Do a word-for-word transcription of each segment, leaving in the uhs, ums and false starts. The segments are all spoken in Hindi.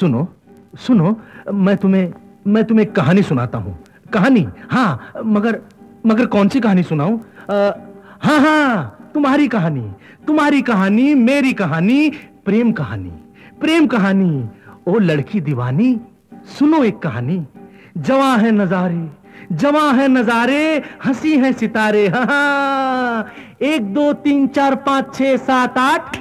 सुनो सुनो, मैं तुम्हें मैं तुम्हें कहानी सुनाता हूँ। कहानी? हाँ, मगर मगर कौन सी कहानी सुनाऊं? हाँ हाँ, तुम्हारी कहानी, तुम्हारी कहानी, मेरी कहानी, प्रेम कहानी, प्रेम कहानी। ओ लड़की दीवानी, सुनो एक कहानी। जवां है नजारे, जवां है नजारे, हंसी है सितारे। हाँ हाँ, एक दो तीन चार पांच छह सात आठ,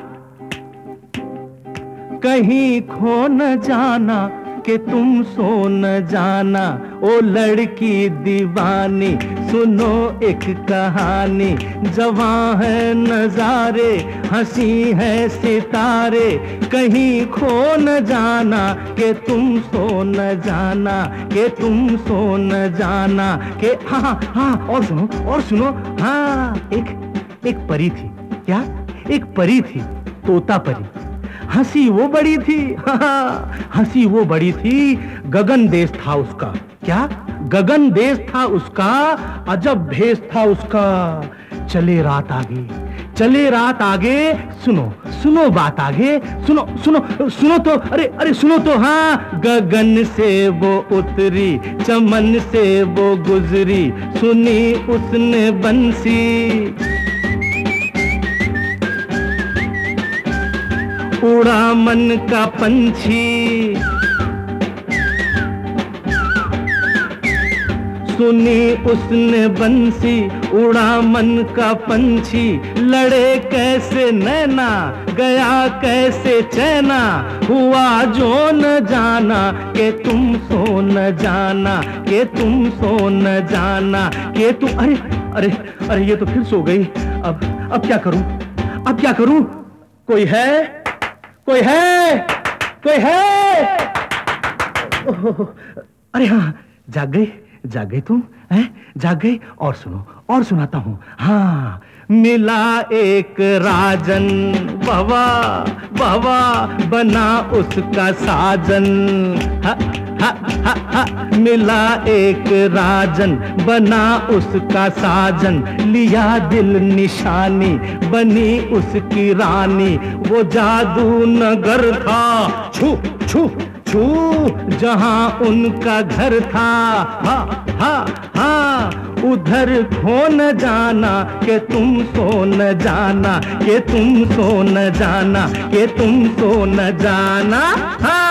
कहीं खो न जाना कि तुम सो न जाना। ओ लड़की दीवानी, सुनो एक कहानी। जवां है नजारे, हंसी है सितारे, कहीं खो न जाना कि तुम सो न जाना, कि तुम सो न जाना। के हाँ हाँ हाँ, और सुनो और सुनो। हाँ, एक एक परी थी। क्या? एक परी थी, तोता परी। हंसी वो बड़ी थी, हंसी वो बड़ी थी, गगन देश था उसका। क्या? गगन देश था उसका, अजब भेष था उसका। चले रात आगे, चले रात आगे, सुनो सुनो बात आगे, सुनो सुनो सुनो तो, अरे अरे सुनो तो। हाँ, गगन से वो उतरी, चमन से वो गुजरी, सुनी उसने बंसी। उड़ा मन का पंछी, सुनी उसने बंसी। उड़ा मन का पंछी, लड़े कैसे नैना, गया कैसे चैना। हुआ जो न जाना कि तुम सो न जाना, कि तुम सो न जाना, कि तुम। अरे अरे अरे, ये तो फिर सो गई। अब अब क्या करूं, अब क्या करूं? कोई है? कोई है? कोई है? ओह, अरे हाँ, जाग गई, जाग गई तुम, हैं? जाग गई। और सुनो, और सुनाता हूँ। हाँ, मिला एक राजन, बाबा बाबा, बना उसका साजन। हा हा हा हा, मिला एक राजन, बना उसका साजन। लिया दिल निशानी, बनी उसकी रानी। वो जादू नगर था, छू छू छू, जहां उनका घर था। हा हा हा, उधर खो न जाना कि तुम सो न जाना, कि तुम सो न जाना, कि तुम सो न जाना। हाँ।